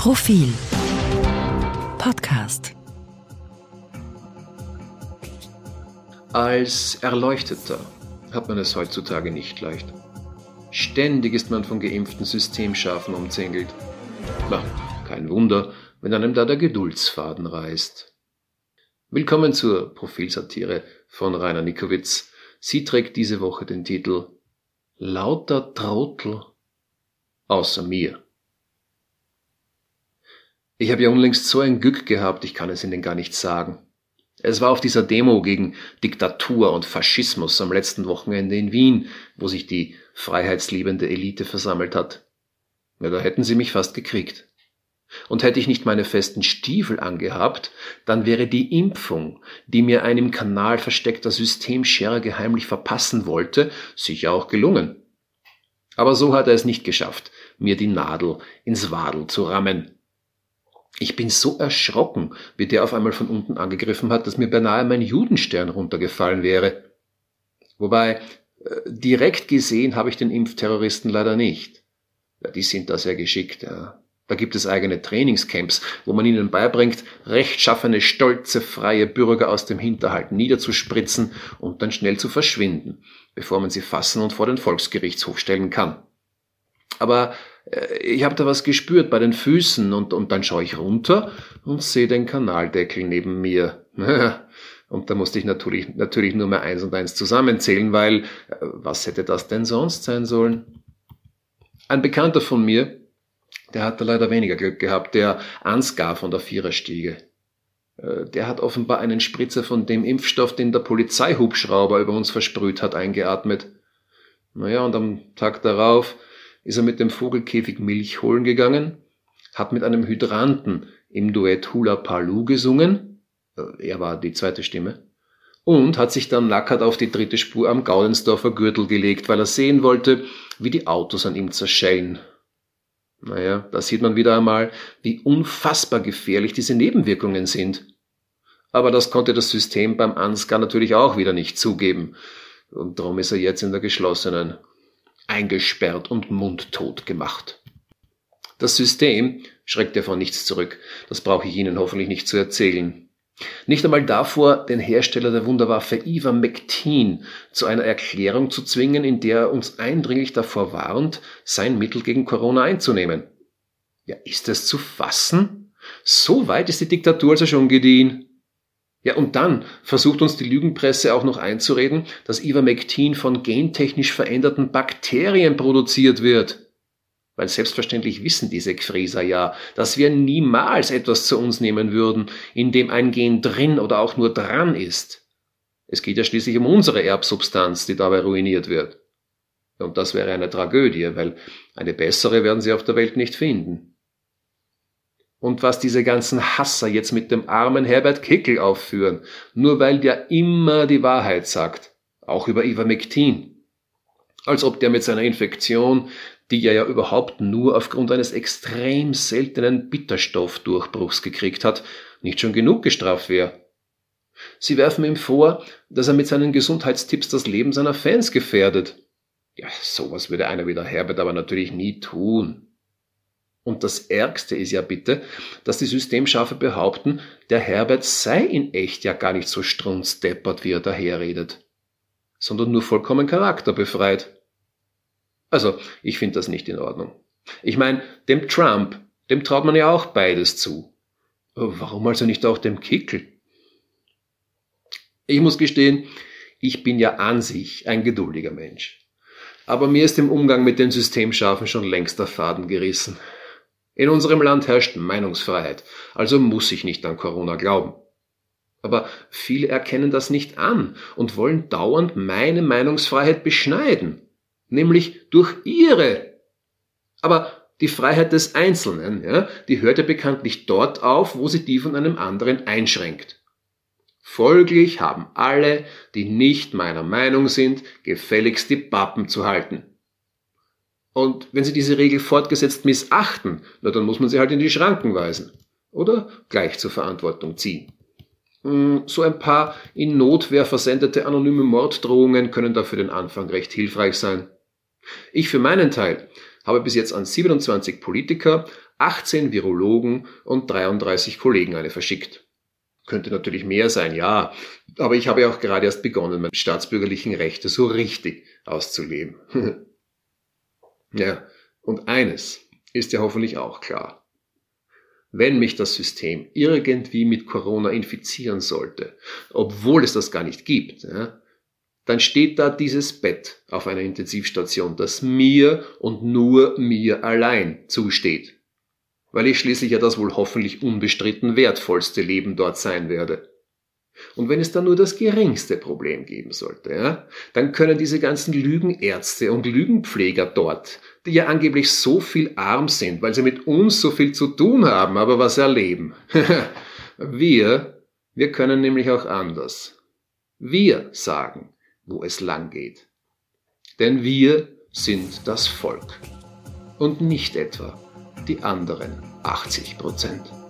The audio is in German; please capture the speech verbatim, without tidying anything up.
Profil Podcast. Als Erleuchteter hat man es heutzutage nicht leicht. Ständig ist man von geimpften Systemschafen umzingelt. Na, kein Wunder, wenn einem da der Geduldsfaden reißt. Willkommen zur Profilsatire von Rainer Nikowitz. Sie trägt diese Woche den Titel Lauter Trottel außer mir. Ich habe ja unlängst so ein Glück gehabt, ich kann es Ihnen gar nicht sagen. Es war auf dieser Demo gegen Diktatur und Faschismus am letzten Wochenende in Wien, wo sich die freiheitsliebende Elite versammelt hat. Ja, da hätten sie mich fast gekriegt. Und hätte ich nicht meine festen Stiefel angehabt, dann wäre die Impfung, die mir ein im Kanal versteckter Systemscherer geheimlich verpassen wollte, sicher auch gelungen. Aber so hat er es nicht geschafft, mir die Nadel ins Wadel zu rammen. Ich bin so erschrocken, wie der auf einmal von unten angegriffen hat, dass mir beinahe mein Judenstern runtergefallen wäre. Wobei, äh, direkt gesehen habe ich den Impfterroristen leider nicht. Ja, die sind da sehr geschickt. Ja. Da gibt es eigene Trainingscamps, wo man ihnen beibringt, rechtschaffene, stolze, freie Bürger aus dem Hinterhalt niederzuspritzen und dann schnell zu verschwinden, bevor man sie fassen und vor den Volksgerichtshof stellen kann. Aber äh, ich habe da was gespürt bei den Füßen und, und dann schaue ich runter und sehe den Kanaldeckel neben mir. Und da musste ich natürlich, natürlich nur mehr eins und eins zusammenzählen, weil äh, was hätte das denn sonst sein sollen? Ein Bekannter von mir, der hat da leider weniger Glück gehabt, der Ansgar von der Viererstiege. Äh, der hat offenbar einen Spritzer von dem Impfstoff, den der Polizeihubschrauber über uns versprüht hat, eingeatmet. Naja, und am Tag darauf ist er mit dem Vogelkäfig Milch holen gegangen, hat mit einem Hydranten im Duett Hula Palu gesungen, er war die zweite Stimme, und hat sich dann nackert auf die dritte Spur am Gaudensdorfer Gürtel gelegt, weil er sehen wollte, wie die Autos an ihm zerschellen. Naja, da sieht man wieder einmal, wie unfassbar gefährlich diese Nebenwirkungen sind. Aber das konnte das System beim Ansgar natürlich auch wieder nicht zugeben, und darum ist er jetzt in der geschlossenen eingesperrt und mundtot gemacht. Das System schreckt ja vor nichts zurück, das brauche ich Ihnen hoffentlich nicht zu erzählen. Nicht einmal davor, den Hersteller der Wunderwaffe Ivermectin zu einer Erklärung zu zwingen, in der er uns eindringlich davor warnt, sein Mittel gegen Corona einzunehmen. Ja, ist das zu fassen? So weit ist die Diktatur also schon gediehen. Ja, und dann versucht uns die Lügenpresse auch noch einzureden, dass Ivermectin von gentechnisch veränderten Bakterien produziert wird. Weil selbstverständlich wissen diese Gfrieser ja, dass wir niemals etwas zu uns nehmen würden, in dem ein Gen drin oder auch nur dran ist. Es geht ja schließlich um unsere Erbsubstanz, die dabei ruiniert wird. Und das wäre eine Tragödie, weil eine bessere werden sie auf der Welt nicht finden. Und was diese ganzen Hasser jetzt mit dem armen Herbert Kickl aufführen, nur weil der immer die Wahrheit sagt, auch über Ivermectin. Als ob der mit seiner Infektion, die er ja überhaupt nur aufgrund eines extrem seltenen Bitterstoffdurchbruchs gekriegt hat, nicht schon genug gestraft wäre. Sie werfen ihm vor, dass er mit seinen Gesundheitstipps das Leben seiner Fans gefährdet. Ja, sowas würde einer wie der Herbert aber natürlich nie tun. Und das Ärgste ist ja bitte, dass die Systemschafe behaupten, der Herbert sei in echt ja gar nicht so strunzdeppert, wie er daherredet, sondern nur vollkommen charakterbefreit. Also, ich finde das nicht in Ordnung. Ich meine, dem Trump, dem traut man ja auch beides zu. Warum also nicht auch dem Kickl? Ich muss gestehen, ich bin ja an sich ein geduldiger Mensch. Aber mir ist im Umgang mit den Systemschafen schon längst der Faden gerissen. In unserem Land herrscht Meinungsfreiheit, also muss ich nicht an Corona glauben. Aber viele erkennen das nicht an und wollen dauernd meine Meinungsfreiheit beschneiden, nämlich durch ihre. Aber die Freiheit des Einzelnen, ja, die hört ja bekanntlich dort auf, wo sie die von einem anderen einschränkt. Folglich haben alle, die nicht meiner Meinung sind, gefälligst die Pappen zu halten. Und wenn sie diese Regel fortgesetzt missachten, na, dann muss man sie halt in die Schranken weisen oder gleich zur Verantwortung ziehen. So ein paar in Notwehr versendete anonyme Morddrohungen können da für den Anfang recht hilfreich sein. Ich für meinen Teil habe bis jetzt an siebenundzwanzig Politiker, achtzehn Virologen und dreiunddreißig Kollegen eine verschickt. Könnte natürlich mehr sein, ja, aber ich habe ja auch gerade erst begonnen, meine staatsbürgerlichen Rechte so richtig auszuleben. Ja, und eines ist ja hoffentlich auch klar. Wenn mich das System irgendwie mit Corona infizieren sollte, obwohl es das gar nicht gibt, ja, dann steht da dieses Bett auf einer Intensivstation, das mir und nur mir allein zusteht, weil ich schließlich ja das wohl hoffentlich unbestritten wertvollste Leben dort sein werde. Und wenn es dann nur das geringste Problem geben sollte, ja, dann können diese ganzen Lügenärzte und Lügenpfleger dort, die ja angeblich so viel arm sind, weil sie mit uns so viel zu tun haben, aber was erleben. wir, wir können nämlich auch anders. Wir sagen, wo es lang geht. Denn wir sind das Volk und nicht etwa die anderen achtzig Prozent.